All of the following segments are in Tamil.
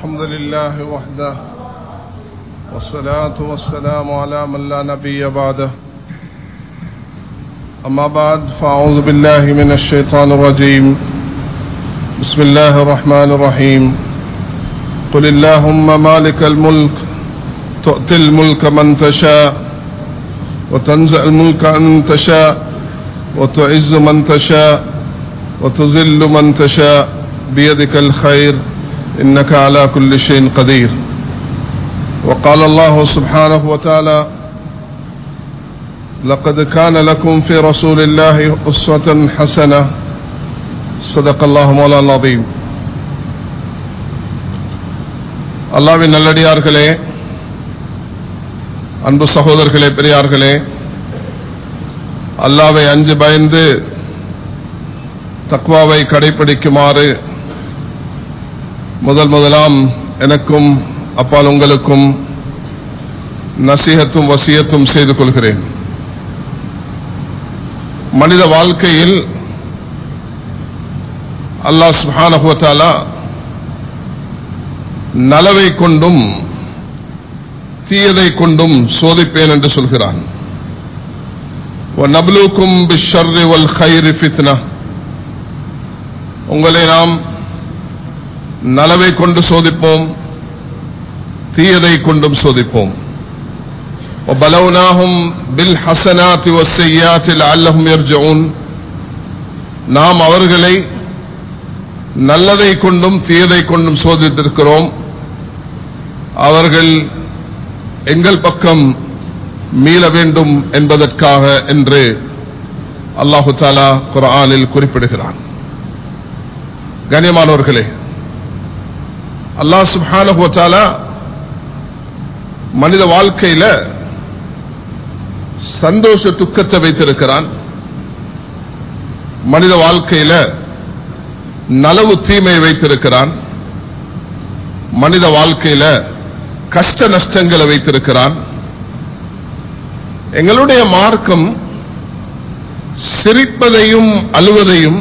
الحمد لله وحده والصلاة والسلام على من لا نبي بعده أما بعد فأعوذ بالله من الشيطان الرجيم بسم الله الرحمن الرحيم قل اللهم مالك الملك تؤتي الملك من تشاء وتنزع الملك من تشاء وتعز من تشاء وتذل من تشاء بيدك الخير إنك على كل شيء قدير. وقال الله سبحانه وتعالى لقد كان لكم في رسول الله أسوة حسنة صدق الله مولانا العظيم. அல்லாஹ்வின் நல்லடியார்களே, அன்பு சகோதரர்களே, பெரியார்களே, அல்லாஹ்வை அஞ்சு பயந்து தக்வாவை கடைபிடிக்குமாறு முதலாம் எனக்கும் அப்பால் உங்களுக்கும் நசீஹத்தும் வசியத்தும் செய்து கொள்கிறேன். மனித வாழ்க்கையில் அல்லாஹ் சுப்ஹானஹு வ தஆலா நலவை கொண்டும் தீயதை கொண்டும் சோதிப்பேன் என்று சொல்கிறான். வநப்லூக்கும் பிஷ்ஷர்ரி வல் கைரி ஃபித்னா, உங்களை நாம் நலவை கொண்டு சோதிப்போம், தீயதை கொண்டும் சோதிப்போம். وبلوناهم بالحسنات والسيئات لعلهم يرجعون, நாம் அவர்களை நல்லதை கொண்டும் தீயதை கொண்டும் சோதித்திருக்கிறோம், அவர்கள் எங்கள் பக்கம் மீள வேண்டும் என்பதற்காக என்று அல்லாஹு தஆலா குர்ஆனில் குறிப்பிடுகிறான். கண்ணியமானவர்களே, அல்லாஹ் சுப்ஹானஹு வ தஆலா மனித வாழ்க்கையில சந்தோஷ துக்கத்தை வைத்திருக்கிறான். மனித வாழ்க்கையில நலவு தீமை வைத்திருக்கிறான். மனித வாழ்க்கையில கஷ்ட நஷ்டங்களை வைத்திருக்கிறான். எங்களுடைய மார்க்கம் சிரிப்பதையும் அழுவதையும்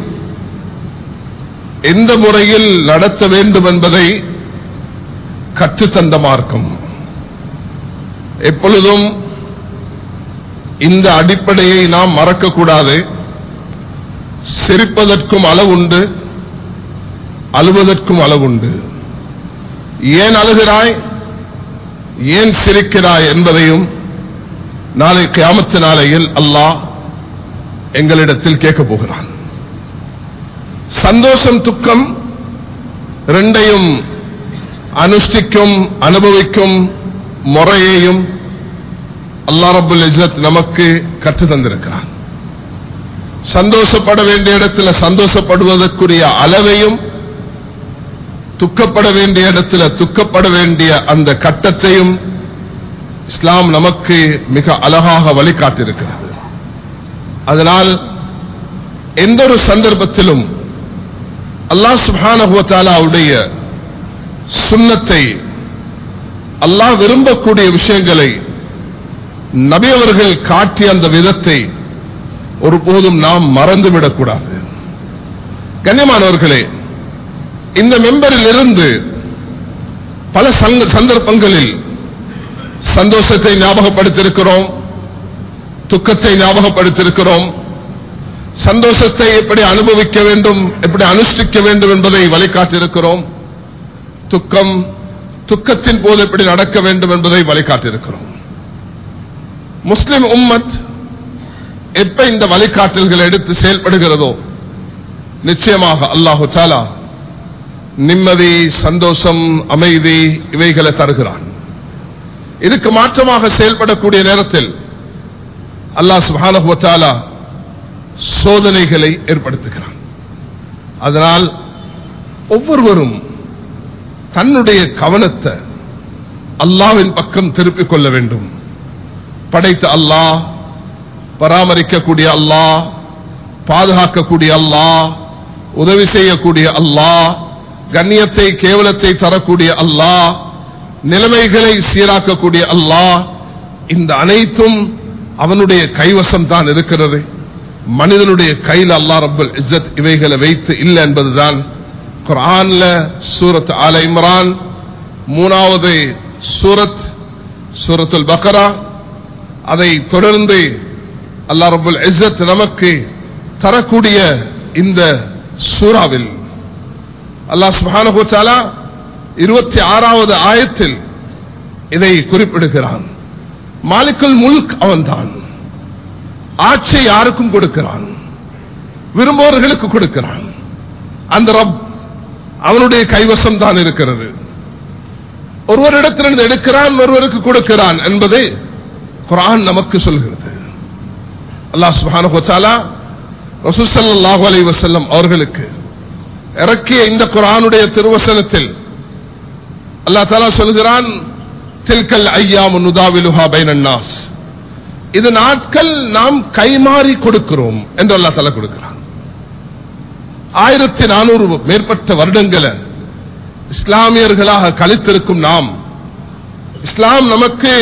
எந்த முறையில் நடத்த வேண்டும் என்பதை கற்றுத்தந்த மார்க்கம். எப்பொழுதும் இந்த அடிப்படையை நாம் மறக்கக்கூடாது. சிரிப்பதற்கும் அளவுண்டு, அழுவதற்கும் அளவுண்டு. ஏன் அழுகிறாய், ஏன் சிரிக்கிறாய் என்பதையும் நாளை கியாமத்து நாளையில் அல்லாஹ் எங்களிடத்தில் கேட்கப் போகிறான். சந்தோஷம் துக்கம் இரண்டையும் அனுஷ்டிக்கும் அனுபவிக்கும் முறையையும் அல்லாஹ் ரப்புல் இஸ்ஸத் நமக்கு கற்று தந்திருக்கிறான். சந்தோஷப்பட வேண்டிய இடத்துல சந்தோஷப்படுவதற்குரிய அளவையும், துக்கப்பட வேண்டிய இடத்துல துக்கப்பட வேண்டிய அந்த கட்டத்தையும் இஸ்லாம் நமக்கு மிக அழகாக வழிகாட்டியிருக்கிறது. அதனால் எந்த ஒரு சந்தர்ப்பத்திலும் அல்லாஹ் சுப்ஹானஹு வ தஆலாவுடைய சுன்னத்தை, அல்லாஹ் விரும்பக்கூடிய விஷயங்களை நபி அவர்கள் காட்டிய அந்த விதத்தை ஒருபோதும் நாம் மறந்துவிடக்கூடாது. கண்ணியமானவர்களே, இந்த மெம்பரில் இருந்து பல சந்தர்ப்பங்களில் சந்தோஷத்தை ஞாபகப்படுத்தியிருக்கிறோம், துக்கத்தை ஞாபகப்படுத்தியிருக்கிறோம். சந்தோஷத்தை எப்படி அனுபவிக்க வேண்டும், எப்படி அனுஷ்டிக்க வேண்டும் என்பதை வழிகாட்டியிருக்கிறோம். துக்கத்தின் போது எப்படி நடக்க வேண்டும் என்பதை வழிகாட்டியிருக்கிறோம். முஸ்லிம் உம்மத் எப்ப இந்த வழிகாட்டல்களை எடுத்து செயல்படுகிறதோ நிச்சயமாக அல்லாஹு தஆலா நிம்மதி, சந்தோஷம், அமைதி இவைகளை தருகிறான். இதுக்கு மாற்றமாக செயல்படக்கூடிய நேரத்தில் அல்லாஹ் சுப்ஹானஹு வ தஆலா சோதனைகளை ஏற்படுத்துகிறான். அதனால் ஒவ்வொருவரும் தன்னுடைய கவனத்தை அல்லாஹ்வின் பக்கம் திருப்பிக் கொள்ள வேண்டும். படைத்த அல்லாஹ், பராமரிக்கக்கூடிய அல்லாஹ், பாதுகாக்கக்கூடிய அல்லாஹ், உதவி செய்யக்கூடிய அல்லாஹ், கண்ணியத்தை கேவலத்தை தரக்கூடிய அல்லாஹ், நிலைமைகளை சீராக்கக்கூடிய அல்லாஹ், இந்த அனைத்தும் அவனுடைய கைவசம் தான் இருக்கிறது. மனிதனுடைய கையில் அல்லாஹ் ரப்பல் இஸ்ஸத் இவைகளை வைத்து இல்லை என்பதுதான் குர்ஆன்ல சூரத் ஆல இம்ரான் மூணாவது சூரத்துல் பக்ரா. அதை தொடர்ந்து அல்லாஹ் ரப்பல் இஸ்ஸத் நமக்கு தரக்கூடிய இந்த சூராவில் அல்லாஹ் சுப்ஹானஹு வ தஆலா 26வது ஆயத்தில் இதை குறிப்பிடுகிறான். மாலிக்குல் முல்க் அவன்தான். ஆட்சி யாருக்கும் கொடுக்கிறான், விரும்புவர்களுக்கு கொடுக்கிறான். அந்த ரப் அவனுடைய கைவசம் தான் இருக்கிறது. ஒருவரிடத்திலிருந்து எடுக்கிறான், ஒருவருக்கு கொடுக்கிறான் என்பதை குர்ஆன் நமக்கு சொல்கிறது. அல்லாஹ் சுப்ஹானஹு வ தஆலா ரசூல் ஸல்லல்லாஹு அலைஹி வஸல்லம் அவர்களுக்கு இறக்கிய இந்த குர்ஆனுடைய திருவசனத்தில் அல்லாஹ் தஆலா சொல்கிறான், தில்கல் அய்யாமு நுதாவிலுஹா பைனன் நாஸ். இது நாட்கள் நாம் கைமாறி கொடுக்கிறோம் என்று அல்லாஹ் தஆலா கொடுக்கிறான். 1400 மேற்பட்ட வருடங்களை இஸ்லாமியர்களாக கழித்திருக்கும் நாம், இஸ்லாம் நமக்கு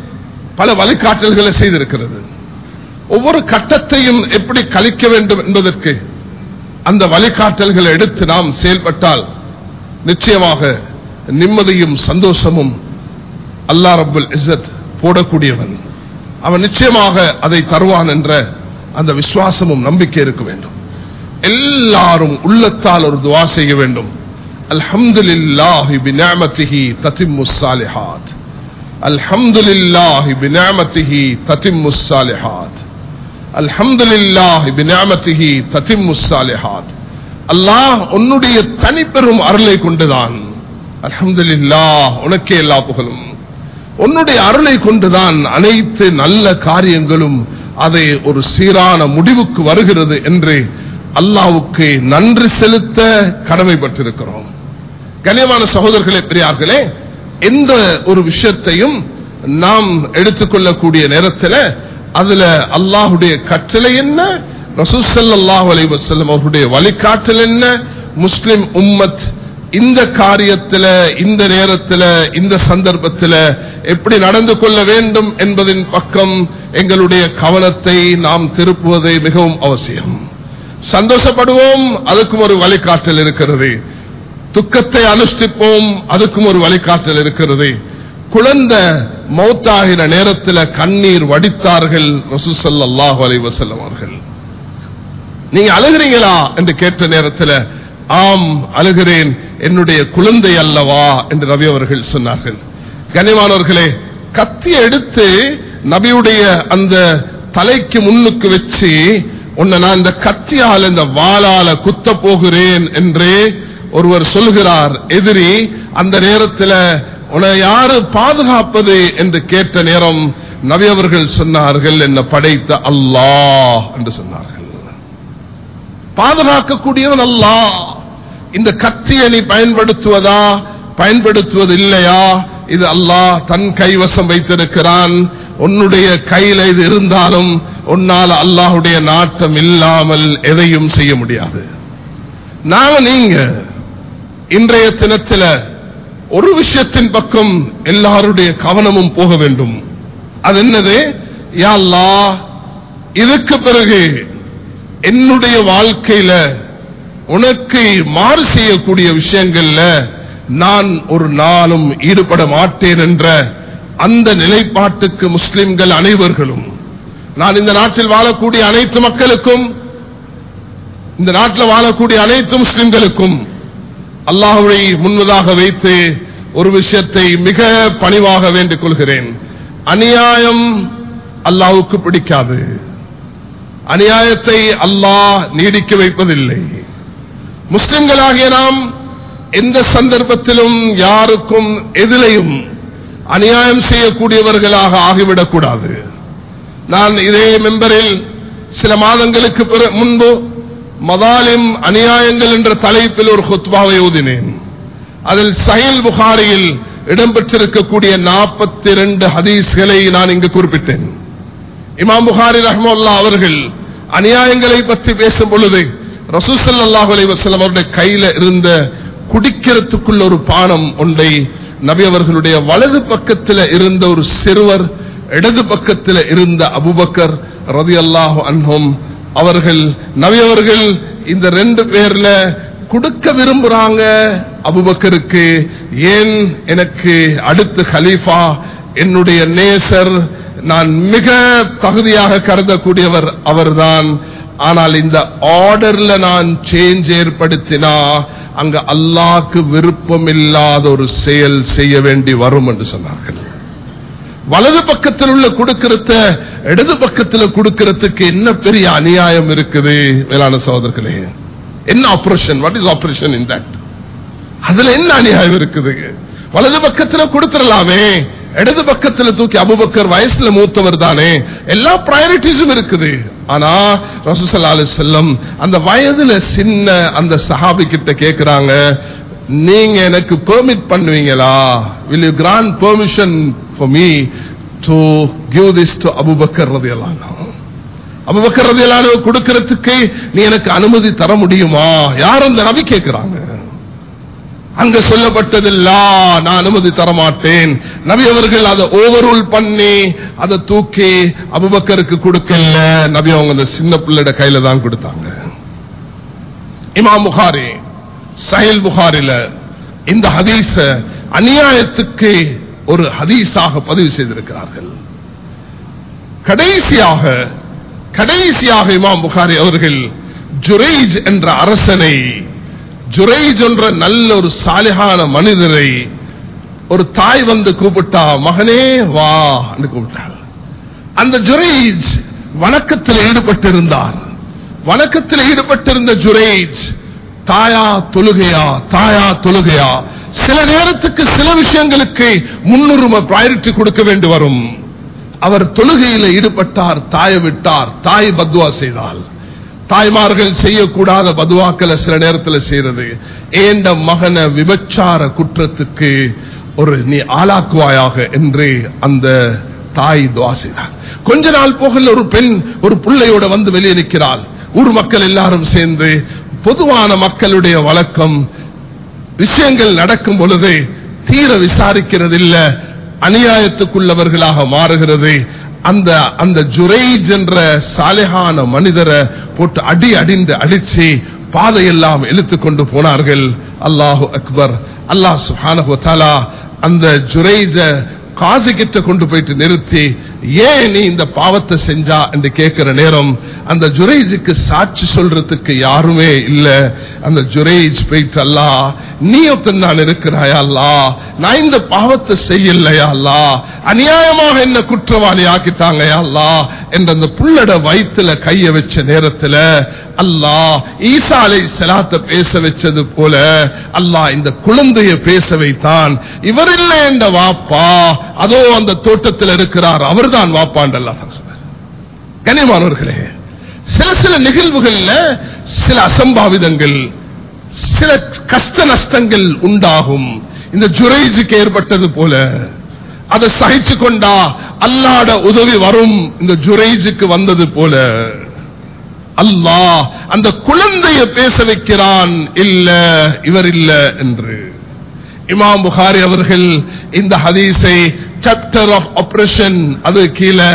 பல வழிகாட்டல்களை செய்திருக்கிறது. ஒவ்வொரு கட்டத்தையும் எப்படி கழிக்க வேண்டும் என்பதற்கு அந்த வழிகாட்டல்களை எடுத்து நாம் செயல்பட்டால் நிச்சயமாக நிம்மதியும் சந்தோஷமும் அல்லாஹ் ரப்பல் இஸ்ஸத் போடக்கூடியவன். அவன் நிச்சயமாக அதை தருவான் என்ற அந்த விசுவாசமும் நம்பிக்கை இருக்க வேண்டும். எல்லாரும் உள்ளத்தால் ஒரு துஆ செய்ய வேண்டும். அல்ஹம்துலில்லாஹி பினிஅமதிஹி தத்திம்முஸ் ஸாலிஹாத். அல்ஹம்துலில்லாஹி பினிஅமதிஹி தத்திம்முஸ் ஸாலிஹாத். அல்ஹம்துலில்லாஹி பினிஅமதிஹி தத்திம்முஸ் ஸாலிஹாத். அல்லாஹ் உன்னுடைய தனிப்பெரும் அருளை கொண்டுதான், அல்ஹம்துலில்லாஹ் உனக்கே எல்லா புகழும், உன்னுடைய அருளை கொண்டுதான் அனைத்து நல்ல காரியங்களும் அதை ஒரு சீரான முடிவுக்கு வருகிறது என்று அல்லாஹ்வுக்கு நன்றி செலுத்த கடமைப்பட்டிருக்கிறோம். கண்ணியமான சகோதரர்களே, பெரியார்களே, எந்த ஒரு விஷயத்தையும் நாம் எடுத்துக்கொள்ளக்கூடிய நேரத்தில் அதுல அல்லாஹ்வுடைய கட்டளை என்ன, ரசூல் ஸல்லல்லாஹு அலைஹி வஸல்லம் அவருடைய வழிகாட்டல் என்ன, முஸ்லிம் உம்மத் இந்த காரியத்தில், இந்த நேரத்தில், இந்த சந்தர்ப்பத்தில் எப்படி நடந்து கொள்ள வேண்டும் என்பதின் பக்கம் எங்களுடைய கவனத்தை நாம் திருப்புவதை மிகவும் அவசியம். சந்தோஷப்படுவோம், அதுக்கும் ஒரு வழிகாட்டல் இருக்கிறது. துக்கத்தை அனுஷ்டிப்போம், அதுக்கும் ஒரு வழிகாட்டல் இருக்கிறது. குழந்தை மௌத்தாகிற நேரத்தில் கண்ணீர் வடித்தார்கள் ரசூல் ஸல்லல்லாஹு அலைஹி வஸல்லம் அவர்கள். நீங்க அழுகிறீங்களா என்று கேட்ட நேரத்தில் ஆம் அழுகிறேன், என்னுடைய குழந்தை அல்லவா என்று நபி அவர்கள் சொன்னார்கள். கனிமானவர்களே, கத்தியை எடுத்து நபியுடைய அந்த தலைக்கு முன்னுக்கு வச்சு உன்னை நான் இந்த கத்தியால் இந்த வாளால குத்த போகிறேன் என்று ஒருவர் சொல்கிறார். எதிரி அந்த நேரத்தில் உன்னை யாரு பாதுகாப்பது என்று கேட்ட நேரம் நபி அவர்கள் சொன்னார்கள், என்ன படைத்த அல்லாஹ் என்று சொன்னார்கள். பாதுகாக்கக்கூடியவன் அல்லாஹ். இந்த கத்தியை நீ பயன்படுத்துவதா பயன்படுத்துவது இல்லையா, இது அல்லாஹ் தன் கைவசம் வைத்திருக்கிறான். உன்னுடைய கையில இது இருந்தாலும் உன்னால் அல்லாஹ்வுடைய நாட்டம் இல்லாமல் எதையும் செய்ய முடியாது. நீங்க இன்றைய தினத்தில் ஒரு விஷயத்தின் பக்கம் எல்லாருடைய கவனமும் போக வேண்டும். அது என்னது? யா அல்லாஹ், இதுக்கு பிறகு என்னுடைய வாழ்க்கையில உனக்கு மாறு செய்யக்கூடிய விஷயங்கள்ல நான் ஒரு நாளும் ஈடுபட மாட்டேன் என்ற அந்த நிலைப்பாட்டுக்கு முஸ்லிம்கள் அனைவர்களும், நான் இந்த நாட்டில் வாழக்கூடிய அனைத்து மக்களுக்கும், இந்த நாட்டில் வாழக்கூடிய அனைத்து முஸ்லிம்களுக்கும் அல்லாஹ்வை முன்னதாக வைத்து ஒரு விஷயத்தை மிக பணிவாக வேண்டிக் கொள்கிறேன். அநியாயம் அல்லாஹ்வுக்கு பிடிக்காது. அநியாயத்தை அல்லாஹ் நீடிக்க வைப்பதில்லை. முஸ்லிம்களாகிய நாம் எந்த சந்தர்ப்பத்திலும் யாருக்கும் எதிலையும் அநியாயம் செய்யக்கூடியவர்களாக ஆகிவிடக்கூடாது. நான் இதே மெம்பரில் சில மாதங்களுக்கு முன்பு மதாலிம் அநியாயங்கள் என்ற தலைப்பில் ஒரு குத்பாவை ஓதினேன். அதில் சஹீஹ் புகாரியில் இடம்பெற்றிருக்கக்கூடிய 42 ஹதீஸ்களை நான் இங்கு குறிப்பிட்டேன். இமாம் புகாரி ரஹ்மத்துல்லாஹி அவர்கள் அநியாயங்களை பற்றி பேசும் பொழுது ரசூல் ஸல்லல்லாஹு அலைஹி வஸல்லம் அவருடைய கையில இருந்த குடிக்கிறதுக்குள்ள ஒரு பானம் ஒன்றை நபி அவர்களுடைய வலது பக்கத்தில் இருந்த ஒரு சிறுவர், இடது பக்கத்தில் இருந்த அபூபக்கர் ரலியல்லாஹு அன்ஹும் அவர்கள், நபி அவர்கள் இந்த 2 பேர்ல கொடுக்க விரும்புறாங்க அபூபக்கருக்கு. ஏன்? எனக்கு அடுத்த கலீஃபா, என்னுடைய நேசர், நான் மிக தகுதியாக கருதக்கூடியவர் அவர்தான். ஆனால் இந்த ஆர்டர்ல நான் சேஞ்ச் ஏற்படுத்தினா அங்க அல்லாஹ்க்கு விருப்பம் இல்லாத ஒரு செயல் செய்ய வேண்டி வரும் என்று சொன்னார்கள். வலது பக்கத்தில் உள்ள கொடுக்கிறத இடது பக்கத்தில் கொடுக்கிறதுக்கு என்ன பெரிய அநியாயம் இருக்குது மேலான சகோதரர்களே? என்ன operation? What is operation in that? அதுல என்ன அநியாயம் இருக்குது? வலது பக்கத்தில் கொடுத்துடலாமே, இடது பக்கத்தில் தூக்கி. அபூபக்கர் வயசுல மூத்தவர் தானே, எல்லா பிரையாரிட்டிஸும் இருக்குது. ஆனா ரசூல் ஸல்லல்லாஹு அலைஹி வஸல்லம் அந்த வயதுல சின்ன அந்த சஹாபி கிட்ட கேக்குறாங்க, நீங்க எனக்கு பெர்மிட் பண்ணுவீங்களா? will you grant permission for me to give this to Abu Bakr radhiyallahu anhu? Abu Bakr ரலியல்லாஹு அன்ஹு கொடுக்கிறதுக்கு நீ எனக்கு அனுமதி தர முடியுமா? யார் அந்த நபி கேக்குறாங்க. அங்க சொல்லப்பட்டதில்ல, நான் அனுமதி தர மாட்டேன். நபி அவர்கள் அதை ஓவரூல் பண்ணி அதை தூக்கி அபூபக்கருக்கு கொடுக்கல. நபி அவங்க அந்த சின்ன பிள்ளைட கையில தான் கொடுத்தாங்க. இமாம் புகாரி சஹீஹ் புகாரில இந்த ஹதீஸ அநியாயத்துக்கு ஒரு ஹதீஸாக பதிவு செய்திருக்கிறார்கள். கடைசியாக இமாம் புகாரி அவர்கள் ஜுரைஜ் என்ற அரசனை, ஜுரைஜ் என்ற நல்ல ஒரு சாலிஹான மனிதரை ஒரு தாய் வந்து கூப்பிட்டா, மகனே வா என்று கூப்பிட்டார். அந்த ஜுரைஜ் வணக்கத்தில் ஈடுபட்டிருந்தார். வணக்கத்தில் ஈடுபட்டிருந்த ஜுரைஜ் தாயா தொழுகையா சில நேரத்துக்கு சில விஷயங்களுக்கு முன்னுரிமை பிரையாரிட்டி கொடுக்க வேண்டி வரும். அவர் தொழுகையில் ஈடுபட்டார், தாயை விட்டார். தாய் பத்வா செய்தால், தாய்மார்கள் செய்யக்கூடாத பதுவாக்களை சில நேரத்தில் செய்யறது. ஏண்ட மகன விபச்சார குற்றத்துக்கு ஒரு நீ ஆளாக்குவாயாக என்று அந்த தாய் துவா செய்தார். கொஞ்ச நாள் போகல ஒரு பெண் ஒரு பிள்ளையோட வந்து வெளியே நிற்கிறாள். ஊர் மக்கள் எல்லாரும் சேர்ந்து, பொதுவான மக்களுடைய வழக்கம் விஷயங்கள் நடக்கும் பொழுது தீர விசாரிக்கிறது இல்ல, அநியாயத்துக்குள்ளவர்களாக மாறுகிறது. அந்த ஜுரைஜ் என்ற சாலிஹான மனிதரை போட்டு அடிந்து அடிச்சு பாதையெல்லாம் இழுத்து கொண்டு போனார்கள். அல்லாஹு அக்பர். அல்லாஹ் சுப்ஹானஹு வ தஆலா அந்த ஜுரைஜ காசி கிட்ட கொண்டு போயிட்டு நிறுத்தி, ஏன் நீ இந்த பாவத்தை செஞ்சா என்று கேட்கிற நேரம் அந்த ஜுரைஜுக்கு சாட்சி சொல்றதுக்கு யாருமே இல்ல. அந்த ஜுரைஜ் போயிட்டு, அல்லாஹ் நீ ஒருத்தன் நான் இருக்கிறாயா அல்லாஹ், நான் இந்த பாவத்தை செய்யலையா அல்லாஹ், அநியாயமாக என்ன குற்றவாளி ஆக்கிட்டாங்க அல்லாஹ் என்ற அந்த புள்ளட வயிற்றுல கைய வச்ச நேரத்துல அல்லாஹ் ஈசா அலைஹிஸ்ஸலாத்தை பேச வச்சது போல அல்லாஹ் இந்த குழந்தைய பேச வைத்தான். இவர் இல்லை என்ற வாப்பா, அதோ அந்த தோட்டத்தில் இருக்கிறார், அவர்தான் வாப்பாண்டு அல்லாஹ் சொன்னார். கனிமானவர்களே, சில நிகழ்வுகள்ல சில அசம்பாவிதங்கள், சில கஷ்ட நஷ்டங்கள் உண்டாகும். இந்த ஜுரைஜுக்கு ஏற்பட்டது போல அதை சகிச்சு கொண்டா அல்லாஹ்வுடைய உதவி வரும். இந்த ஜுரைஜுக்கு வந்தது போல அல்லாஹ் அந்த குழந்தையை பேச வைக்கிறான், இல்ல இவர் இல்ல என்று. இமாம் புகாரி அவர்கள் இந்த ஹதீஸை சாப்டர் ஆஃப் ஆபரேஷன், அது கீழே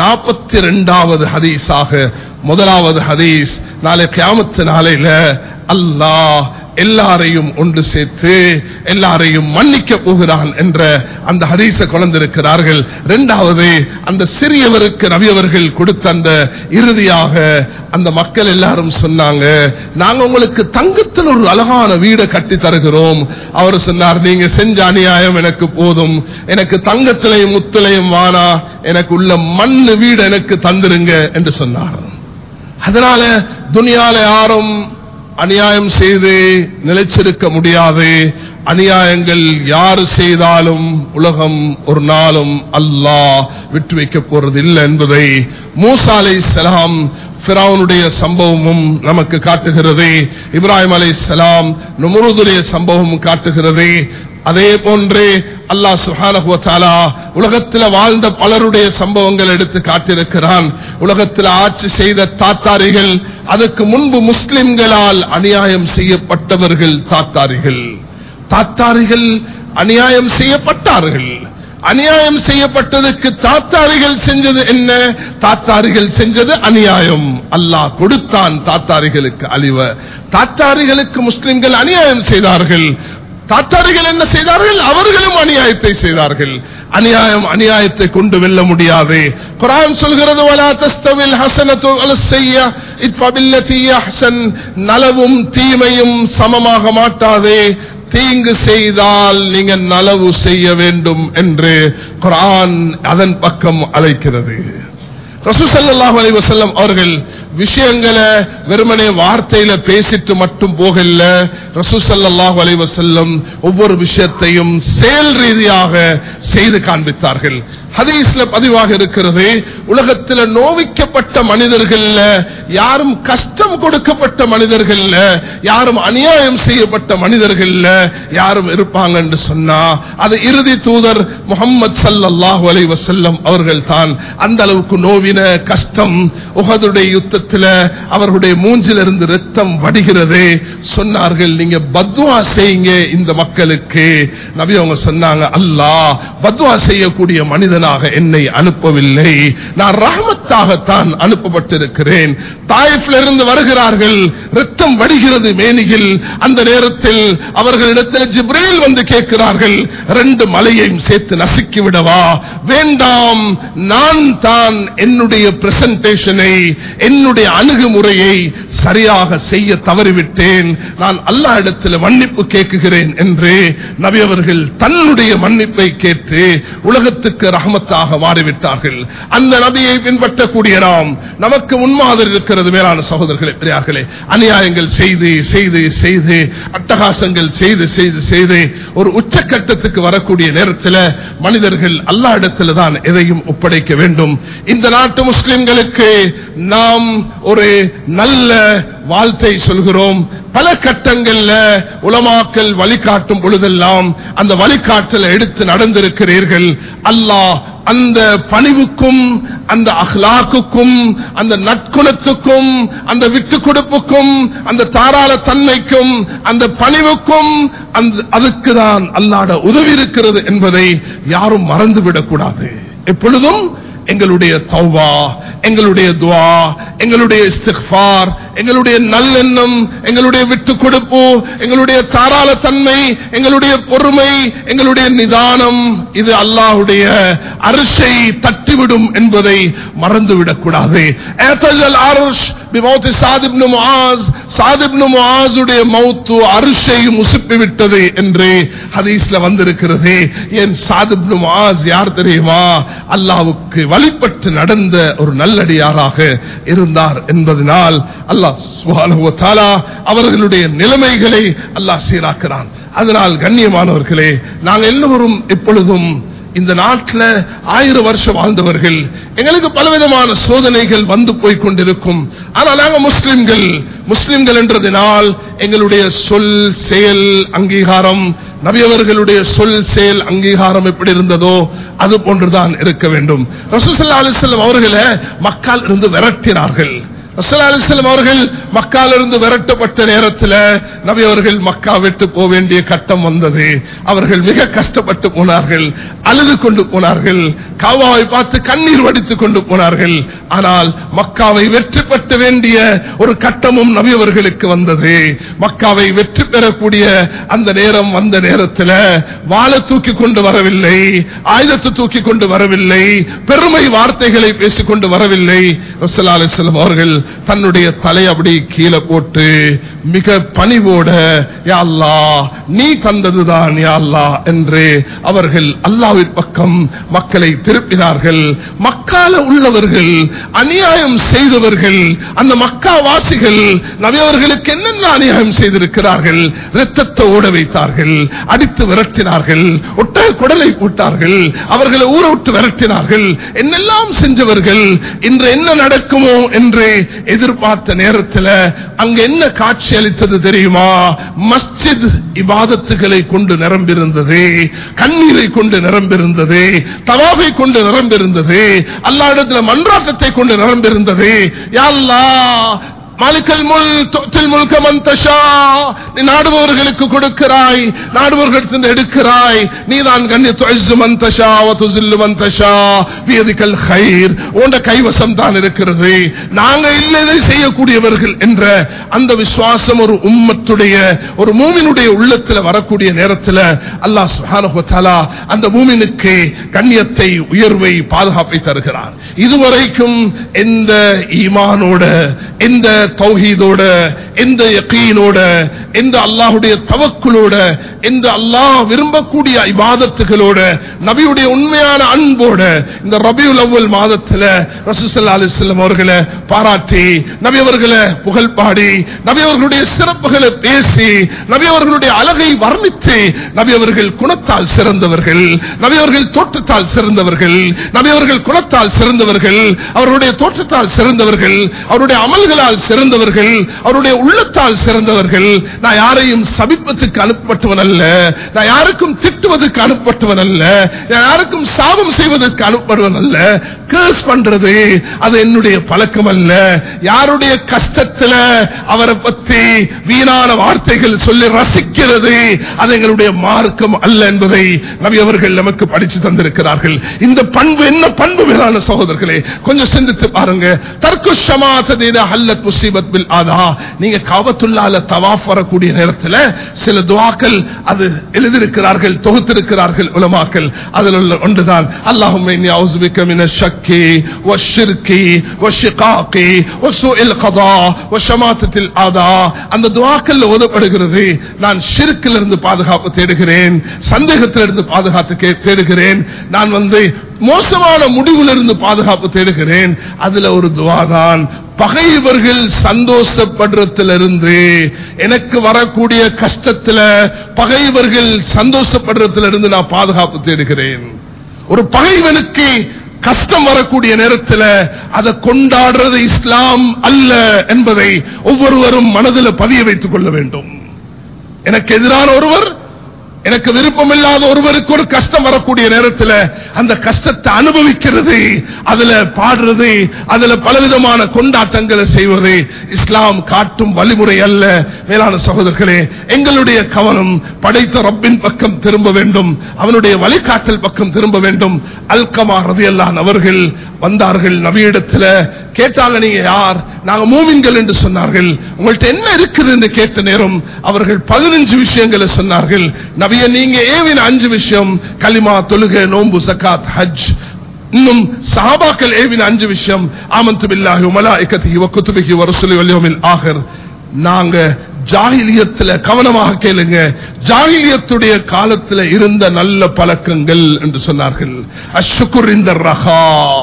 42வது ஹதீஸாக, முதலாவது ஹதீஸ், நாளை கியாமத் நாளையில அல்லாஹ் எல்லாரையும் ஒன்று சேர்த்து எல்லாரையும் மன்னிக்க போகிறான் என்ற அந்த ஹதீஸை கொண்டிருக்கிறார்கள். இரண்டாவது, அந்த சிறியவருக்கு நபி அவர்கள் கொடுத்த அந்த இறுதியாக அந்த மக்கள் எல்லாரும் சொன்னாங்க, நாங்க உங்களுக்கு தங்கத்தில் ஒரு அழகான வீடை கட்டி தருகிறோம். அவர் சொன்னார், நீங்க செஞ்ச அநியாயம் எனக்கு போதும், எனக்கு தங்கத்திலையும் முத்திலையும் வானா, எனக்கு உள்ள மண்ணு வீடு எனக்கு தந்துருங்க என்று சொன்னார். அதனால துனியால யாரும் அநியாயம் செய்து நிலைச்சிருக்க முடியாது. அநியாயங்கள் யாரு செய்தாலும் உலகம் ஒரு நாளும் அல்லாஹ் விட்டு வைக்க போறது இல்லை என்பதை மூசா அலைஹிஸ்ஸலாம் ஃபிரௌனுடைய சம்பவமும் நமக்கு காட்டுகிறது. இப்ராஹிம் அலைஹிஸ்ஸலாம் நும்ரூதுடைய சம்பவமும் காட்டுகிறது. அதே போன்றே அல்லாஹ் சுப்ஹானஹு வ தஆலா உலகத்தில் வாழ்ந்த பலருடைய சம்பவங்கள் எடுத்து காட்டியிருக்கிறான். உலகத்தில் ஆட்சி செய்த தாத்தாரிகள், அதற்கு முன்பு முஸ்லிம்களால் அநியாயம் செய்யப்பட்டவர்கள் தாத்தாரிகள் அநியாயம் செய்யப்பட்டார்கள். அநியாயம் செய்யப்பட்டதுக்கு தாத்தாரிகள் செஞ்சது என்ன? தாத்தாரிகள் செஞ்சது அநியாயம். அல்லாஹ் கொடுத்தான் தாத்தாரிகளுக்கு அழிவு. தாத்தாரிகளுக்கு முஸ்லிம்கள் அநியாயம் செய்தார்கள். தாத்தாரிகள் என்ன செய்தார்கள்? அவர்களும் அநியாயத்தை செய்தார்கள். அநியாயத்தை கொண்டு வெல்ல முடியாது. குர்ஆன் சொல்கிறது, வலா தஸ்தவில் ஹஸனத்து வலஸ்ஸய்யா இத்ஃபா பில்லதி அஹ்ஸன். நலவும் தீமையும் சமமாக மாட்டாதே. தீங்கு செய்தால் நீங்க நலவு செய்ய வேண்டும் என்று குர்ஆன் அதன் பக்கம் அழைக்கிறது. ரசூல் ஸல்லல்லாஹு அலைஹி வஸல்லம் அவர்கள் விஷயங்களை வெறுமனே வார்த்தையில பேசிட்டு மட்டும் போகல. ரசூல் ஸல்லல்லாஹு அலைஹி வஸல்லம் ஒவ்வொரு விஷயத்தையும் செயல் ரீதியாக செய்து காண்பித்தார்கள். ஹதீஸ்ல பதிவாக இருக்கிறது, உலகத்தில் நோவிக்கப்பட்ட மனிதர்கள் யாரும், கஷ்டம் கொடுக்கப்பட்ட மனிதர்கள் யாரும், அநியாயம் செய்யப்பட்ட மனிதர்கள் யாரும் இருப்பாங்க என்று சொன்னா அது இறுதி தூதர் முஹம்மது ஸல்லல்லாஹு அலைஹி வஸல்லம் அவர்கள் தான். அந்த அளவுக்கு நோவின கஷ்டம். உஹதுடைய யுத்தத்தில் அவர்களுடைய மூஞ்சிலிருந்து ரத்தம் வடிகிறது. சொன்னார்கள், நீங்க பத்வா செய்யுங்க இந்த மக்களுக்கு. நபி அவங்க சொன்னாங்க, அல்லாஹ் பத்வா செய்யக்கூடிய மனிதனாக என்னை அனுப்பவில்லை, நான் ரஹ்மத்தாகத்தான் அனுப்பப்பட்டிருக்கிறேன். தாயிஃப்ல இருந்து வருகிறார்கள், ரத்தம் வடிகிறது மேனியில். அந்த நேரத்தில் அவர்களிடத்தில் ஜிப்ரீல் வந்து கேட்கிறார்கள், 2 மலையையும் சேர்த்து நசுக்கி விடவா? வேண்டாம், நான் தான் என்னுடைய பிரசன்டேஷனை, என்னுடைய அணுகுமுறையை சரியாக செய்ய தவறிவிட்டேன், நான் அல்லாஹ் இடத்தில் மன்னிப்பு கேட்கிறேன் என்று நபி அவர்கள் தன்னுடைய மன்னிப்பை கேட்டு உலகத்துக்கு ரஹ்மத்தாக மாறிவிட்டார்கள். அந்த நபியை பின்பற்றக்கூடிய நாம், நமக்கு முன்மாதிரி இருக்கிறது. மேலான சகோதரர்களே, பெரியார்களே, அநியாயங்கள் செய்து செய்து செய்து, அட்டகாசங்கள் செய்து செய்து செய்து ஒரு உச்சக்கட்டத்துக்கு வரக்கூடிய நேரத்தில் மனிதர்கள் அல்லாஹ் இடத்தில் தான் எதையும் ஒப்படைக்க வேண்டும். இந்த நாட்டு முஸ்லிம்களுக்கு நாம் ஒரு நல்ல வாழ்த்தை சொல்கிறோம். பல கட்டங்கள்ல உலமாக்கள் வழிகாட்டும் பொழுதெல்லாம் அந்த வழிகாட்டலை எடுத்து நடந்திருக்கிறீர்கள். அல்லாஹ் அந்த பணிவுக்கும், அந்த அஹ்லாக்குக்கும், அந்த நற்குணத்துக்கும், அந்த விட்டு கொடுப்புக்கும், அந்த தாராள தன்மைக்கும், அந்த பணிவுக்கும் அதுக்கு தான் அல்லாஹ்வுடைய உதவி இருக்கிறது என்பதை யாரும் மறந்துவிடக் கூடாது. எப்பொழுதும் எங்களுடைய தௌபா, எங்களுடைய துஆ, எங்களுடைய இஸ்திக்ஃபார், எங்களுடைய நல்லெண்ணம், எங்களுடைய விட்டு கொடுப்பு, எங்களுடைய தாராள தன்மை, எங்களுடைய பொறுமை, எங்களுடைய நிதானம், இது அல்லாஹ்வுடைய அர்ஷை தட்டிவிடும் என்பதை மறந்துவிடக் கூடாது. ஏதல் அர்ஷ் பிமௌத் சாத் இப்னு முஆஸ், சாத் இப்னு முஆஸுடைய மௌத் அர்ஷை முசுப்பி விட்டது என்று ஹதீஸ்ல வந்திருக்கிறது. ஏன் சாத் இப்னு முஆஸ் யார் தெரியுமா? அல்லாஹ்வுக்கு வழிபட்டு நடந்த ஒரு நல்லடியாராக இருந்தார் என்பதனால் அல்லாஹ் சுப்ஹானஹு வ தஆலா அவர்களுடைய நிலைமைகளை அல்லாஹ் சீராக்குறான். அதனால் கண்ணியமானவர்களே, நாங்கள் எல்லோரும் எப்பொழுதும் இந்த நாட்டில் 1000 வருஷம் வாழ்ந்தவர்கள். எங்களுக்கு பலவிதமான சோதனைகள் வந்து போய் கொண்டிருக்கும். ஆனால் நாங்கள் முஸ்லிம்கள் என்றதினால் எங்களுடைய சொல் செயல் அங்கீகாரம், நபி அவர்களுடைய சொல் செயல் அங்கீகாரம் எப்படி இருந்ததோ அது போன்றுதான் இருக்க வேண்டும். ரசூல் ஸல்லல்லாஹு அலைஹி வஸல்லம் அவர்களை மக்கால் இருந்து விரட்டினார்கள். ரசூலுல்லாஹி அலைஹி வஸல்லம் அவர்கள் மக்காலிருந்து விரட்டப்பட்ட நேரத்தில் நபி அவர்கள் மக்கா விட்டு போக வேண்டிய கட்டம் வந்தது. அவர்கள் மிக கஷ்டப்பட்டு போனார்கள், அழுது கொண்டு போனார்கள், காபாவை பார்த்து கண்ணீர் வடித்துக் கொண்டு போனார்கள். ஆனால் மக்காவை வெற்றி பெற்ற வேண்டிய ஒரு கட்டமும் நபி அவர்களுக்கு வந்தது. மக்காவை வெற்றி பெறக்கூடிய அந்த நேரம் வந்த நேரத்தில் வாளை தூக்கி கொண்டு வரவில்லை, ஆயுதத்தை தூக்கி கொண்டு வரவில்லை, பெருமை வார்த்தைகளை பேசிக்கொண்டு வரவில்லை. ரசூலுல்லாஹி அலைஹி வஸல்லம் அவர்கள் தன்னுடைய தலை அப்படி கீழே போட்டு மிக பணிவோட, யா அல்லாஹ் நீ தந்ததுதான் யா அல்லாஹ் என்று அவர்கள் அல்லாஹ்வின் பக்கம் மக்களை திருப்பினார்கள். மக்கால உள்ளவர்கள், அநியாயம் செய்தவர்கள், அந்த மக்கா வாசிகள் நபி அவர்களுக்கு என்னென்ன அநியாயம் செய்திருக்கிறார்கள். இரத்தத்தை ஓட வைத்தார்கள், அடித்து விரட்டினார்கள், ஒட்டக குடலை போட்டார்கள், அவர்களை ஊற விட்டு விரட்டினார்கள். என்னெல்லாம் செஞ்சவர்கள். இன்று என்ன நடக்குமோ என்று எதிர்பார்த்த நேரத்தில் அங்க என்ன காட்சி அளித்தது தெரியுமா? மஸ்ஜித் இபாதத்துகளை கொண்டு நிரம்பியிருந்தது, கண்ணீரை கொண்டு நிரம்பியிருந்தது, தவாஃபை கொண்டு நிரம்பியிருந்தது, அல்லாஹ்விடத்தில் மன்றாட்டத்தை கொண்டு நிரம்பியிருந்தது. யா அல்லாஹ் மாலிகல் முல்க் துஅத்தில் முல்க மன் தஷா, நீ நாடுபவர்களுக்கு கொடுக்கிறாய், நாடுபவர்களிடத்தில் எடுக்கிறாய். நீதான் கண்ணியத்து இஸ்ஸு மன் தஷா வ துஸில்லு மன் தஷா பியதிகல் கைர், உன்னுடைய கைவசம் தான் இருக்கிறது, நாங்க இல்லதை செய்யக்கூடியவர்கள் என்ற அந்த விசுவாசம் ஒரு உம்மத்துடைய ஒரு மூமினுடைய உள்ளத்தில் வரக்கூடிய நேரத்தில் அல்லாஹ் சுப்ஹானஹு வ தஆலா அந்த மூமினுக்கு கண்ணியத்தை, உயர்வை, பாதுகாப்பை தருகிறார். இதுவரைக்கும் எந்த ஈமானோட, எந்த தௌஹீதோட, எந்த யகீனோட, எந்த அல்லாஹ்வுடைய தவக்குலோட, எந்த அல்லாஹ் விரும்பக்கூடிய இபாதத்துகளோட, நபியுடைய உண்மையான அன்போட இந்த ரபியுல் அவ்வல் மாதத்தில் ரசூல் ஸல்லல்லாஹு அலைஹி வஸல்லம் அவர்களை பாராட்டி, நபி அவர்களை புகழ் பாடி, நபி அவர்களுடைய சிறப்புகளை பேசி, நபி அவர்களுடைய அழகை வர்ணித்து, நபி அவர்கள் குணத்தால் சிறந்தவர்கள், நபி அவர்கள் தோற்றத்தால் சிறந்தவர்கள், நபி அவர்கள் குணத்தால் சிறந்தவர்கள், அவருடைய தோற்றத்தால் சிறந்தவர்கள், அவருடைய அமல்களால் சிறந்தவர்கள், அவருடைய உள்ளத்தால் சிறந்தவர்கள். நான் யாரையும் சபிப்பதற்கு அனுப்பப்பட்டவன் அல்ல, நான் யாருக்கும் திட்டுவதற்கு அனுப்பப்பட்டவன் அல்ல, நான் யாருக்கும் சாபம் செய்வதற்கு அனுப்பப்படுவன் அல்ல. கேர்ஸ் பண்றது அது என்னுடைய பழக்கம் அல்ல. யாருடைய கஷ்டத்தில் அவரை பற்றி வீணான வார்த்தைகள் சொல்லி ரசிக்கிறது அது எங்களுடைய மார்க்கம் அல்ல என்பதை நபி அவர்கள் நமக்கு படித்து தந்திருக்கிறார்கள். இந்த பண்பு என்ன பண்பு மேலான சகோதரர்களே, கொஞ்சம் சிந்தித்து பாருங்க. தர்க்கு ஷமாத்ததீன ஹல்லத் முஸீபத் பில் ஆதா. நீங்க கஅபத்துல்லாஹ்ல தவாஃப் வரக்கூடிய நேரத்தில் சில துஆக்கள் அது எழுதியிருக்கிறார்கள், தொகுத்திருக்கிறார்கள் உலமாக்கள். அதில் உள்ள ஒன்றுதான் அல்லாஹும்ம இன்னி அஊஸு பிக மினஷ் ஷக்கி வஷ்ஷிர்கி வஷ்ஷிகாகி வஸூஇல் கதா வஷமாத்தத்தில் ஆதா. அந்த துஆக்கள் ஓதப்படுகிறது. நான் ஷிர்க்கிலிருந்து பாதுகாப்பு தேடுகிறேன், சந்தேகத்திலிருந்து பாதுகாப்பு தேடுகிறேன், நான் மோசமான முடிவிலிருந்து பாதுகாப்பு தேடுகிறேன். அதுல ஒரு துஆ தான் பகைவர்கள் சந்தோஷப்படுறதிலிருந்து, எனக்கு வரக்கூடிய கஷ்டத்துல பகைவர்கள் சந்தோஷப்படுறதிலிருந்து நான் பாதுகாப்பு தேடுகிறேன். ஒரு பகைவனுக்கு கஷ்டம் வரக்கூடிய நேரத்தில் அதை கொண்டாடுறது இஸ்லாம் அல்ல என்பதை ஒவ்வொருவரும் மனதில் பதிய வைத்துக் கொள்ள வேண்டும். எனக்கு எதிரான ஒருவர், எனக்கு விருப்பமில்லாத ஒருவருக்கு ஒரு கஷ்டம் வரக்கூடிய நேரத்தில் அந்த கஷ்டத்தை அனுபவிக்கிறது, அதுல பாடுறது, அதுல பலவிதமான கொண்டாட்டங்களை செய்வது இஸ்லாம் காட்டும் வழிமுறை அல்ல. மேலான சகோதரர்களே, எங்களுடைய கவனம் படைத்த ரப்பின் பக்கம் திரும்ப வேண்டும், அவனுடைய வழிகாட்டல் பக்கம் திரும்ப வேண்டும். அல்கமா ரலியல்லாஹு அவர்கள் வந்தார்கள் நபியிடத்தில், கேட்டாங்க நீங்க யார்? நாங்க மூமின்கள் என்று சொன்னார்கள். உங்கள்ட்ட என்ன இருக்குது என்று கேட்ட நேரம் அவர்கள் 15 விஷயங்களை சொன்னார்கள். நபியே, நீங்க ஏவின 5 விஷயம் கலிமா, தொழுகை, நோன்பு, ஸகாத், ஹஜ். இன்னும் சஹாபாக்கள் ஏவின 5 விஷயம் ஆமன்து பில்லாஹி வ மலாயிகத்திஹி வ குதுபிஹி வ ருசுலிஹி வல் யௌமில் ஆகிர். நாங்க ஜாஹிலியத்துல கவனமாக கேளுங்க, ஜாஹிலியத்துடைய காலத்தில் இருந்த நல்ல பழக்கங்கள் என்று சொன்னார்கள். அஷ்குர் இந்த ரஹா,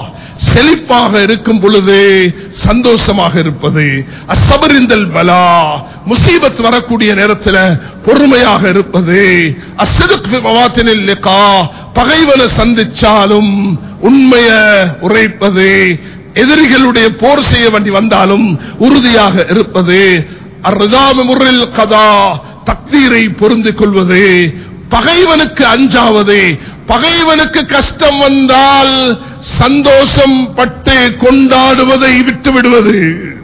செழிப்பாக இருக்கும் பொழுது சந்தோஷமாக இருப்பது. அஸ்ஸபர் இந்தல் பலா, முசீபத் வரக்கூடிய நேரத்தில் பொறுமையாக இருப்பது. அஸ்ஸித்க் ஃபி மவாத்தினில் லிகா, பகைவனை சந்திச்சாலும் உண்மையை உரைப்பது. எதிரிகளுடைய போர் செய்ய வேண்டி வந்தாலும் உறுதியாக இருப்பது. அர்ரிதா பிமுர்ரில் கதா, தக்தீரை பொருந்திக் கொள்வது. பகைவனுக்கு அஞ்சாவது, பகைவனுக்கு கஷ்டம் வந்தால் சந்தோஷம் பட்டு கொண்டாடுவதை விட்டுவிடுவது.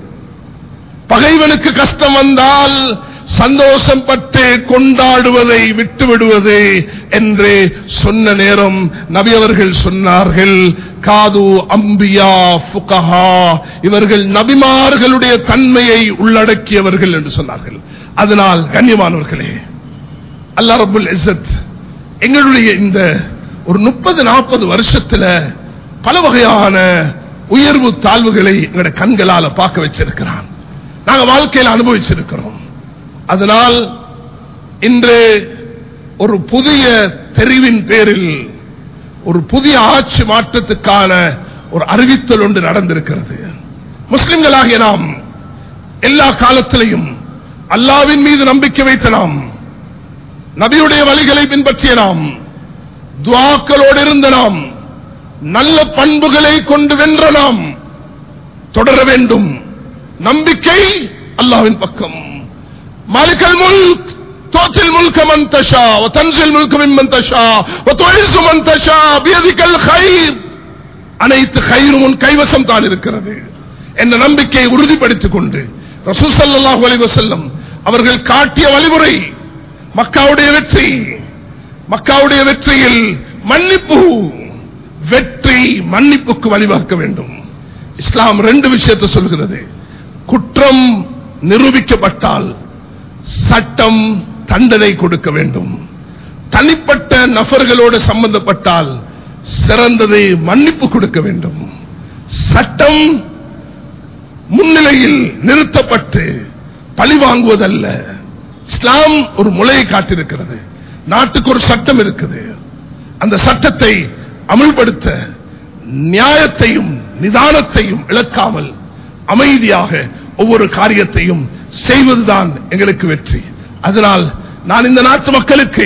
பகைவனுக்கு கஷ்டம் வந்தால் சந்தோஷம் பட்டு கொண்டாடுவதை விட்டுவிடுவது என்று சொன்ன நேரம் நபி அவர்கள் சொன்னார்கள், காது அம்பியா ஃபுகஹா, இவர்கள் நபிமார்களுடைய தன்மையை உள்ளடக்கியவர்கள் என்று சொன்னார்கள். அதனால் கண்ணியமானவர்களே, அல்லாஹ் ரப்புல் இஸ்ஸத் எங்களுடைய இந்த ஒரு 30-40 வருஷத்துல பல வகையான உயர்வு தாழ்வுகளை எங்களுடைய கண்களால பார்க்க வச்சிருக்கிறான். நாங்க வாழ்க்கையில் அனுபவிச்சிருக்கிறோம். அதனால் இன்று ஒரு புதிய தெரிவின் பேரில் ஒரு புதிய ஆட்சி மாற்றத்துக்கான ஒரு அறிவித்தல் ஒன்று நடந்திருக்கிறது. முஸ்லிம்களாகிய நாம் எல்லா காலத்திலையும் அல்லாஹ்வின் மீது நம்பிக்கை வைத்த நாம், நபியுடைய வழிகளை பின்பற்றிய நாம், துஆக்களோடு இருந்த நாம், நல்ல பண்புகளை கொண்டு வென்ற நாம் தொடர வேண்டும். நம்பிக்கை அல்லாஹ்வின் பக்கம். மாலிகல் முல்க் துஅத்தில் முல்க மன் தஷா வ தன்ஸில் முல்க மிம்மன் தஷா வ துஇஸ்ஸு மன் தஷா பியதிகல் கைர். அனைத்து கைரும் உன் கைவசம் தான் இருக்கிறது என்ற நம்பிக்கையை உறுதிப்படுத்திக் கொண்டு ரசூல் ஸல்லல்லாஹு அலைஹி வஸல்லம் அவர்கள் காட்டிய வழிமுறை மக்காவுடைய வெற்றி. மக்காவுடைய வெற்றியில் மன்னிப்பு, வெற்றி மன்னிப்புக்கு வழிவகுக்க வேண்டும். இஸ்லாம் 2 விஷயத்தை சொல்கிறது. குற்றம் நிரூபிக்கப்பட்டால் சட்டம் தண்டனை கொடுக்க வேண்டும். தனிப்பட்ட நபர்களோடு சம்பந்தப்பட்டால் சிறந்தது மன்னிப்பு கொடுக்க வேண்டும். சட்டம் முன்னிலையில் நிறுத்தப்பட்டு பழி வாங்குவதல்ல. இஸ்லாம் ஒரு முறையை காட்டியிருக்கிறது. நாட்டுக்கு ஒரு சட்டம் இருக்குது. அந்த சட்டத்தை அமல்படுத்த நியாயத்தையும் நிதானத்தையும் இழக்காமல் அமைதியாக ஒவ்வொரு காரியத்தையும் செய்வதுதான் எங்களுக்கு வெற்றி. அதனால் நான் இந்த நாட்டு மக்களுக்கு,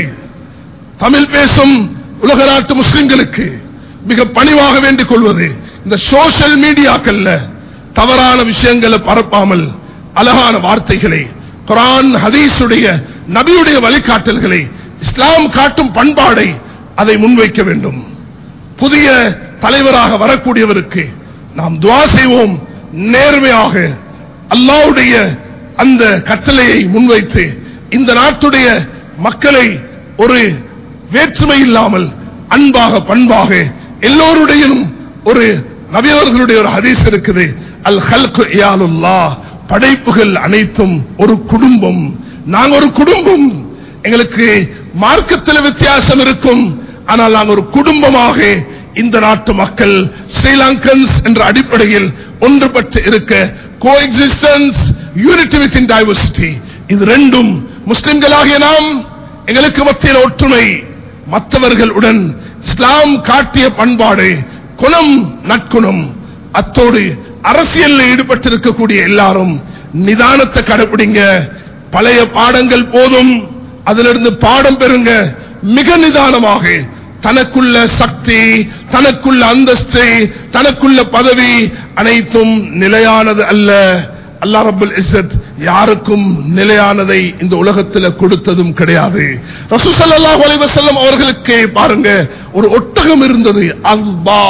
தமிழ் பேசும் உலக நாட்டு முஸ்லிம்களுக்கு மிக பணிவாக வேண்டிக் கொள்வது, இந்த சோசியல் மீடியாக்கள்ல தவறான விஷயங்களை பரப்பாமல் அழகான வார்த்தைகளை, குர்ஆன் ஹதீஸுடைய நபியுடைய வழிகாட்டல்களை, இஸ்லாம் காட்டும் பண்பாடை அதை முன்வைக்க வேண்டும். புதிய தலைவராக வரக்கூடியவருக்கு நாம் துஆ செய்வோம். நேர்மையாக அல்லாஹ்வுடைய அந்த கட்டளையை முன்வைத்து இந்த நாட்டுடைய மக்களை ஒரு வேற்றுமை இல்லாமல் அன்பாக பண்பாக எல்லோருடையும், ஒரு நபியவர்களுடைய ஒரு ஹதீஸ் இருக்குது, அல் ஹல்கு இயாலுல்லாஹ், படைப்புகள் அனைத்தும் ஒரு குடும்பம். நாங்கள் ஒரு குடும்பம். எங்களுக்கு மார்க்கத்தில் வித்தியாசம் இருக்கும், ஆனால் நாங்கள் ஒரு குடும்பமாக இந்த நாட்டு மக்கள் ஸ்ரீலங்கன்ஸ் என்ற அடிப்படையில் ஒன்றுபட்டு இருக்க, கோஎக்ஸிஸ்டன்ஸ், யூனிட்டி வித் டைவர்சிட்டி, இது 2ம் முஸ்லிம்களாகிய நாம் எங்களுக்கு மத்தியில் ஒற்றுமை, மற்றவர்களுடன் இஸ்லாம் காட்டிய பண்பாடு, குணம், நற்குணம். அத்தோடு அரசியலில் ஈடுபட்டிருக்கக்கூடிய எல்லாரும் நிதானத்தை கடைபிடிங்க. பழைய பாடங்கள் போதும், அதிலிருந்து பாடம் பெறுங்க. மிக நிதானமாக தனக்குள்ள சக்தி, தனக்குள்ள அந்தஸ்து, தனக்குள்ள பதவி அனைத்தும் நிலையானது அல்ல. அல்லாஹ் ரப்பல் இஸ்ஸத் யாருக்கும் நிலையானதை இந்த உலகத்தில் கொடுத்ததும் கிடையாது. ரசூல் ஸல்லல்லாஹு அலைஹி வஸல்லம் அவர்களுக்கு பாருங்க, ஒரு ஒட்டகம் இருந்தது, அல்பா.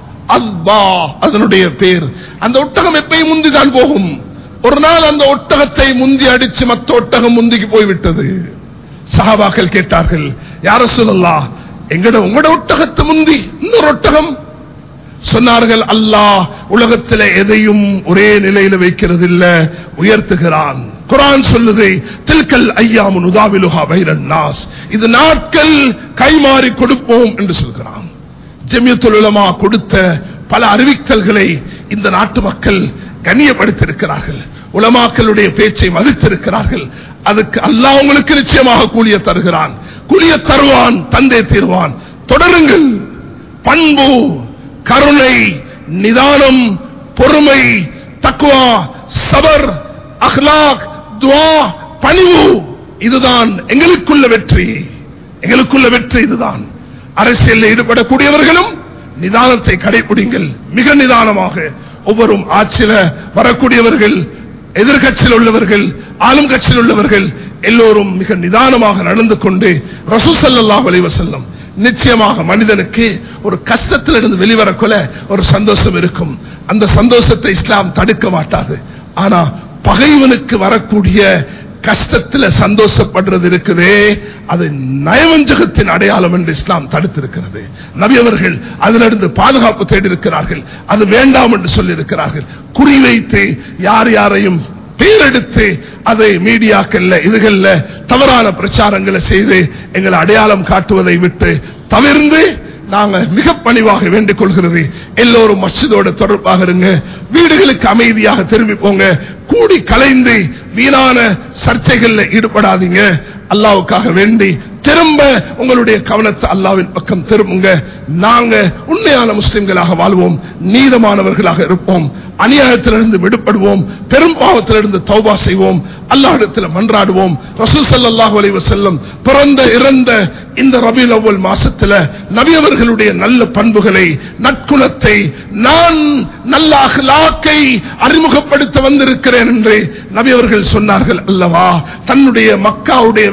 அல்பா அதனுடைய பேர். அந்த ஒட்டகம் எப்பயும் முந்திதான் போகும். ஒரு நாள் அந்த ஒட்டகத்தை முந்தி அடிச்சு மற்ற ஒட்டகம் முந்திக்கு போய்விட்டது. சஹாபாக்கள் கேட்டார்கள், யா ரசூலல்லாஹ், உங்களோட ஒட்டகத்தை முந்தி இன்னொரு ஒட்டகம்? சொன்னார்கள், அல்லாஹ் உலகத்தில் எதையும் ஒரே நிலையில வைக்கிறது இல்ல, உயர்த்துகிறான். குர்ஆன் சொல்லுது, தில்கல் ஐயாமு நுதாவிலுஹா பைனன் நாஸ், இது நாட்கள் கைமாறி கொடுப்போம் என்று சொல்கிறான். ஜமியத்துல் உலமா கொடுத்த பல அறிவித்தல்களை இந்த நாட்டு மக்கள் கண்ணியப்படுத்தியிருக்கிறார்கள். உலமாக்களுடைய பேச்சை மதித்திருக்கிறார்கள். அதுக்கு அல்லாஹ் உங்களுக்கு நிச்சயமாக கூலிய தருகிறான், கூலிய தருவான், தந்தே தீர்வான். தொடருங்கள். பண்பு, கருணை, நிதானம், பொறுமை, தக்வா, சபர், அஹ்லாக், துஆ, பணிவு, இதுதான் எங்களுக்குள்ள வெற்றி. எங்களுக்குள்ள வெற்றி இதுதான். அரசியலில் ஈடுபடக்கூடியவர்களும் நிதானத்தை கடைபிடிங்கள். மிக நிதானமாக ஒவ்வொரு ஆட்சியில வரக்கூடியவர்கள், எதிர்கட்சியில் உள்ளவர்கள், ஆளும் கட்சியில் உள்ளவர்கள் எல்லோரும் மிக நிதானமாக நடந்து கொண்டு, ரசூல் ஸல்லல்லாஹு அலைஹி வஸல்லம் நிச்சயமாக மனிதனுக்கு ஒரு கஷ்டத்திலிருந்து வெளிவரக்குள்ள ஒரு சந்தோஷம் இருக்கும். அந்த சந்தோஷத்தை இஸ்லாம் தடுக்க மாட்டாது. ஆனா பகைவனுக்கு வரக்கூடிய கஷ்டத்தில் சந்தோஷப்படுறது இருக்குதே, அது நயவஞ்சகத்தின் அடையாளம் என்று இஸ்லாம் தடுத்திருக்கிறது. நபி அவர்கள் அதிலிருந்து பாதுகாப்பு தேடி இருக்கிறார்கள். அது வேண்டாம் என்று சொல்லி இருக்கிறார்கள். குறிவைத்து யார் யாரையும் பேரெடுத்து அதை மீடியாக்கள்ல இதுகள்ல தவறான பிரச்சாரங்களை செய்து எங்களை அடையாளம் காட்டுவதை விட்டு தவிர்த்து நாங்க மிக பணிவாக வேண்டிக் கொள்கிறது, எல்லோரும் மஸ்ஜிதோட தொடர்பாக இருங்க. வீடுகளுக்கு அமைதியாக திரும்பி போங்க. கூடி கலைந்து வீணான சர்ச்சைகள்ல ஈடுபடாதீங்க. அல்லாஹ்வுக்காக வேண்டி திரும்ப உங்களுடைய கவனத்தை அல்லாஹ்வின் பக்கம் திரும்புங்க. நாங்க உண்மையான முஸ்லிம்களாக வாழ்வோம், நீதமானவர்களாக இருப்போம், அநியாயத்திலிருந்து விடுபடுவோம், பெரும்பாவத்திலிருந்து தௌபா செய்வோம், அல்லாஹ்விடத்தில் மன்றாடுவோம். ரசூல் ஸல்லல்லாஹு அலைஹி வஸல்லம் பிறந்த இறந்த இந்த ரபீஉல் அவ்வல் மாசத்துல நபி அவர்களுடைய நல்ல பண்புகளை, நற்குணத்தை, நான் நல்ல அஹ்லாக்கை அறிமுகப்படுத்த வந்திருக்கிறேன் என்று நபி அவர்கள் சொன்னார்கள் அல்லவா? தன்னுடைய மக்காவுடைய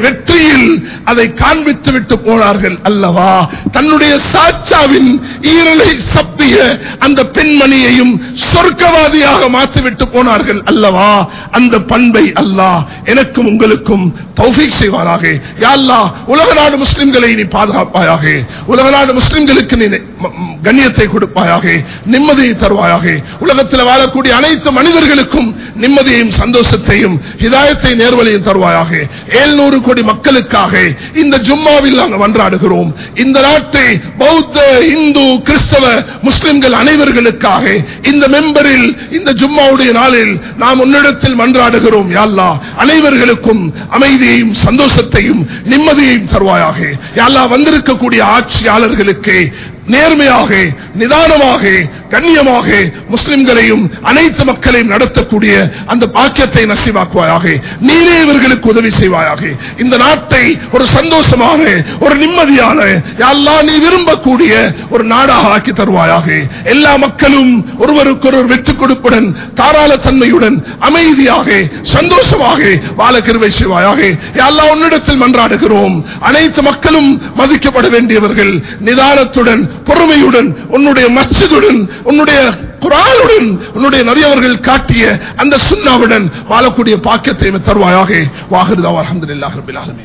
வெற்றியில் அதை காண்பித்து விட்டு போனார்கள் அல்லவா. தன்னுடைய சாச்சாவின் ஈரலை சப்பிய அந்த பெண்மணியையும் சொர்க்கவாதியாக மாற்றிவிட்டு போனார்கள் அல்லவா. அந்த பண்பை அல்லாஹ் எனக்கும் உங்களுக்கும் தௌஃபீக் செய்வாராக. யா அல்லாஹ், உலக நாடு முஸ்லிம்களை நீ பாதுகாப்பாயாக, உலக நாடு முஸ்லிம்களுக்கு நீ கண்ணியத்தை கொடுப்பாயாக, நிம்மதியை தருவாயாக. உலகத்தில் வாழக்கூடிய அனைத்து மனிதர்களுக்கும் நிம்மதியையும் சந்தோஷத்தையும் ஹிதாயத்தை நேர்வழியும் தருவாயாக. 700 கோடி மக்களுக்காக இந்த ஜும்மாவில் நாங்கள் மன்றாடுகிறோம். இந்த நாட்டை பௌத்த, இந்து, கிறிஸ்தவ, முஸ்லிம்கள் அனைவர்களுக்காக இந்த மெம்பரில் இந்த ஜும்மாவுடைய நாளில் நாம் உன்னிடத்தில் மன்றாடுகிறோம். யா அல்லாஹ், அனைவர்களுக்கும் அமைதியையும் சந்தோஷத்தையும் நிம்மதியையும் தருவாயாக. யா அல்லாஹ், வந்திருக்கக்கூடிய ஆட்சியாளர்களுக்கு நேர்மையாக, நிதானமாக, கண்ணியமாக முஸ்லிம்களையும் அனைத்து மக்களையும் நடத்தக்கூடிய அந்த பாக்கியத்தை நசீவாக்குவாயாக. நீரே இவர்களுக்கு உதவி செய்வாயாக. இந்த நாட்டை ஒரு சந்தோஷமான, ஒரு நிம்மதியான, யா அல்லாஹ் நீ விரும்பக்கூடிய ஒரு நாடாக ஆக்கி தருவாயாக. எல்லா மக்களும் ஒருவருக்கொருவர் வெற்றுக் கொடுப்புடன், தாராள தன்மையுடன், அமைதியாக, சந்தோஷமாக வாழ கிருபை செய்வாயாக. யா அல்லாஹ், உன்னிடத்தில் மன்றாடுகிறோம். அனைத்து மக்களும் மதிக்கப்பட வேண்டியவர்கள், நிதானத்துடன், பொறுமையுடன், உன்னுடைய மஸ்ஜிதுடன், உன்னுடைய குர்ஆனுடன், உன்னுடைய நபியவர்கள் காட்டிய அந்த சுன்னாவுடன் வாழக்கூடிய பாக்கியத்தை தருவாயாக. வாஹிரு தஅவானா அல்ஹம்துலில்லாஹி ரப்பில் ஆலமீன்.